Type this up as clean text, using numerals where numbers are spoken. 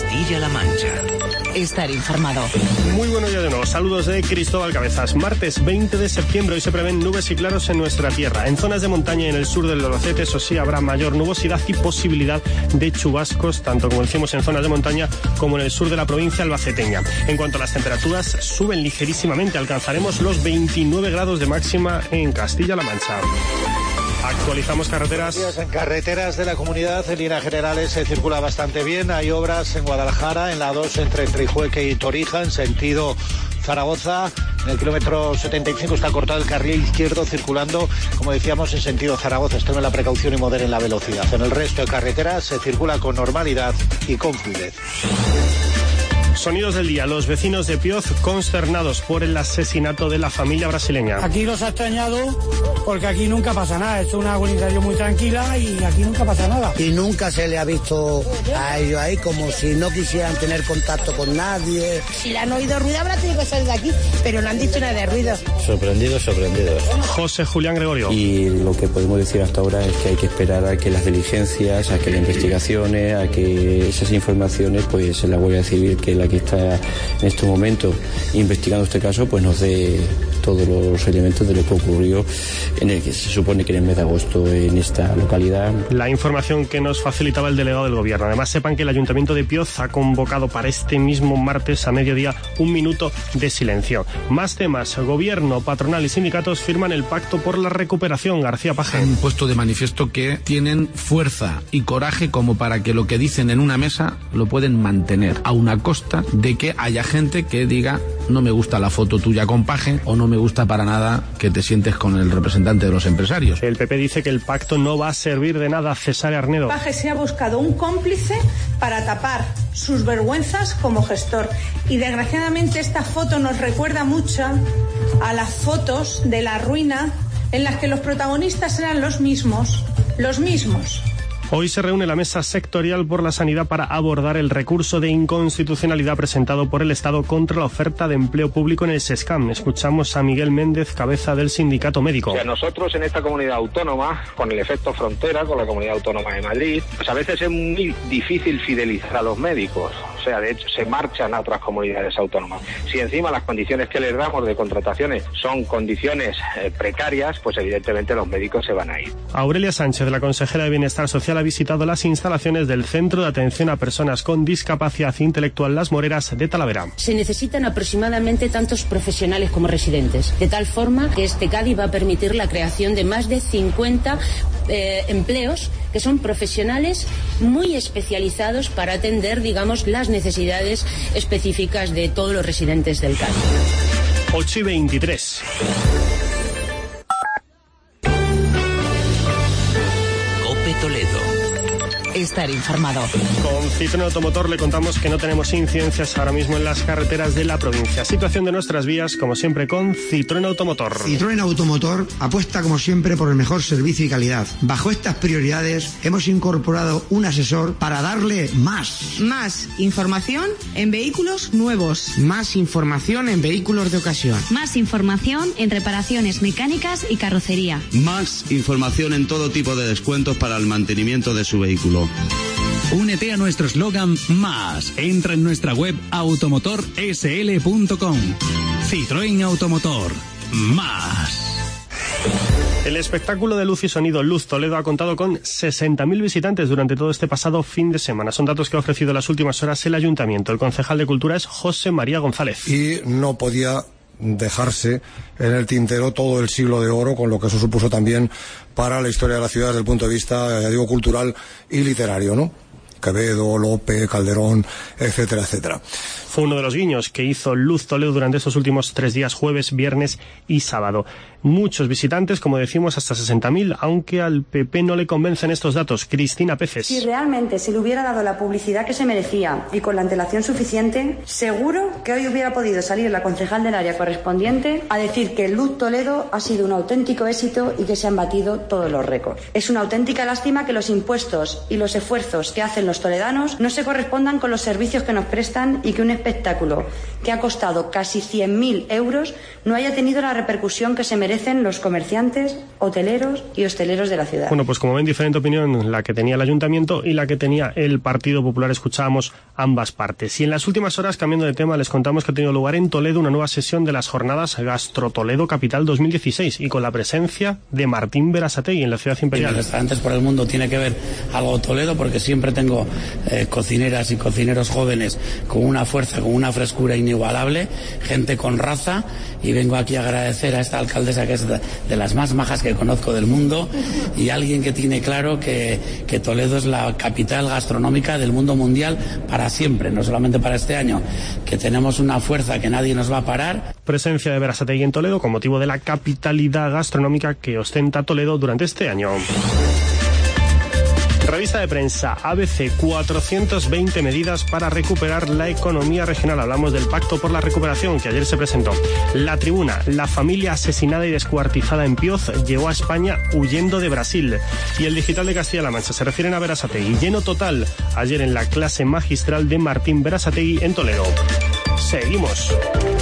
Castilla-La Mancha. Estar informado. Muy buenos días de nuevo. Saludos de Cristóbal Cabezas. Martes 20 de septiembre. Hoy se prevén nubes y claros en nuestra tierra. En zonas de montaña y en el sur del Albacete, eso sí, habrá mayor nubosidad y posibilidad de chubascos, tanto como decimos en zonas de montaña como en el sur de la provincia albaceteña. En cuanto a las temperaturas, suben ligerísimamente. Alcanzaremos los 29 grados de máxima en Castilla-La Mancha. Actualizamos carreteras. En carreteras de la comunidad, en líneas generales, se circula bastante bien. Hay obras en Guadalajara, en la 2 entre Trijueque y Torija, en sentido Zaragoza. En el kilómetro 75 está cortado el carril izquierdo, circulando, como decíamos, en sentido Zaragoza. Extremen la precaución y moderen la velocidad. En el resto de carreteras se circula con normalidad y con fluidez. Sonidos del día. Los vecinos de Pioz consternados por el asesinato de la familia brasileña. Aquí nos ha extrañado porque aquí nunca pasa nada. Es una urbanización muy tranquila y aquí nunca pasa nada. Y nunca se le ha visto a ellos ahí como si no quisieran tener contacto con nadie. Si le han oído ruido habrá tenido que salir de aquí, pero no han dicho nada de ruido. Sorprendidos. José Julián Gregorio. Y lo que podemos decir hasta ahora es que hay que esperar a que las diligencias, a que las investigaciones, a que esas informaciones, pues la Guardia Civil, que es la que está en este momento investigando este caso, pues nos dé todos los elementos de lo que ocurrió en el que se supone que en el mes de agosto en esta localidad. La información que nos facilitaba el delegado del gobierno. Además, sepan que el Ayuntamiento de Pioz ha convocado para este mismo martes a mediodía un minuto de silencio. Más temas. Gobierno, patronal y sindicatos firman el pacto por la recuperación. García Paje. Han puesto de manifiesto que tienen fuerza y coraje como para que lo que dicen en una mesa lo pueden mantener, a una costa de que haya gente que diga: no me gusta la foto tuya con Paje, o no me gusta para nada que te sientes con el representante de los empresarios. El PP dice que el pacto no va a servir de nada. César Arnedo. Paje se ha buscado un cómplice para tapar sus vergüenzas como gestor. Y desgraciadamente esta foto nos recuerda mucho a las fotos de la ruina en las que los protagonistas eran los mismos. Hoy se reúne la mesa sectorial por la sanidad para abordar el recurso de inconstitucionalidad presentado por el Estado contra la oferta de empleo público en el SESCAM. Escuchamos a Miguel Méndez, cabeza del sindicato médico. O sea, nosotros en esta comunidad autónoma, con el efecto frontera, con la comunidad autónoma de Madrid, pues a veces es muy difícil fidelizar a los médicos. O sea, de hecho, se marchan a otras comunidades autónomas. Si encima las condiciones que les damos de contrataciones son condiciones precarias, pues evidentemente los médicos se van a ir. Aurelia Sánchez, la consejera de Bienestar Social, ha visitado las instalaciones del Centro de Atención a Personas con Discapacidad Intelectual Las Moreras de Talavera. Se necesitan aproximadamente tantos profesionales como residentes, de tal forma que este CADI va a permitir la creación de más de 50 empleos que son profesionales muy especializados para atender, digamos, las necesidades específicas de todos los residentes del CADI. 8:23. COPE Toledo. Estar informado. Con Citroën Automotor le contamos que no tenemos incidencias ahora mismo en las carreteras de la provincia. Situación de nuestras vías, como siempre, con Citroën Automotor. Citroën Automotor apuesta, como siempre, por el mejor servicio y calidad. Bajo estas prioridades, hemos incorporado un asesor para darle más. Más información en vehículos nuevos. Más información en vehículos de ocasión. Más información en reparaciones mecánicas y carrocería. Más información en todo tipo de descuentos para el mantenimiento de su vehículo. Únete a nuestro eslogan Más. Entra en nuestra web automotorsl.com. Citroën Automotor. Más. El espectáculo de luz y sonido Luz Toledo ha contado con 60.000 visitantes durante todo este pasado fin de semana. Son datos que ha ofrecido en las últimas horas el Ayuntamiento. El concejal de Cultura es José María González. Y no podía dejarse en el tintero todo el siglo de oro, con lo que eso supuso también para la historia de la ciudad desde el punto de vista, ya digo, cultural y literario, ¿no? Quevedo, Lope, Calderón, etcétera, etcétera. Fue uno de los guiños que hizo Luz Toledo durante estos últimos 3 días, jueves, viernes y sábado. Muchos visitantes, como decimos, hasta 60.000, aunque al PP no le convencen estos datos. Cristina Peces. Si realmente se le hubiera dado la publicidad que se merecía y con la antelación suficiente, seguro que hoy hubiera podido salir la concejal del área correspondiente a decir que Luz Toledo ha sido un auténtico éxito y que se han batido todos los récords. Es una auténtica lástima que los impuestos y los esfuerzos que hacen los los toledanos no se correspondan con los servicios que nos prestan y que un espectáculo que ha costado casi 100.000 euros no haya tenido la repercusión que se merecen los comerciantes, hoteleros y hosteleros de la ciudad. Bueno, pues como ven, diferente opinión la que tenía el Ayuntamiento y la que tenía el Partido Popular. Escuchábamos ambas partes. Y en las últimas horas, cambiando de tema, les contamos que ha tenido lugar en Toledo una nueva sesión de las jornadas Gastro Toledo Capital 2016 y con la presencia de Martín Berasategui en la ciudad imperial. En los restaurantes por el mundo tiene que ver algo Toledo, porque siempre tengo cocineras y cocineros jóvenes con una fuerza, con una frescura inigualable, gente con raza, y vengo aquí a agradecer a esta alcaldesa que es de las más majas que conozco del mundo y alguien que tiene claro que Toledo es la capital gastronómica del mundo mundial para siempre, no solamente para este año, que tenemos una fuerza que nadie nos va a parar. Presencia de Berasategui en Toledo con motivo de la capitalidad gastronómica que ostenta Toledo durante este año. Revista de prensa ABC, 420 medidas para recuperar la economía regional. Hablamos del Pacto por la Recuperación que ayer se presentó. La Tribuna, la familia asesinada y descuartizada en Pioz llegó a España huyendo de Brasil. Y el Digital de Castilla-La Mancha se refieren a Berasategui. Lleno total ayer en la clase magistral de Martín Berasategui en Toledo. Seguimos.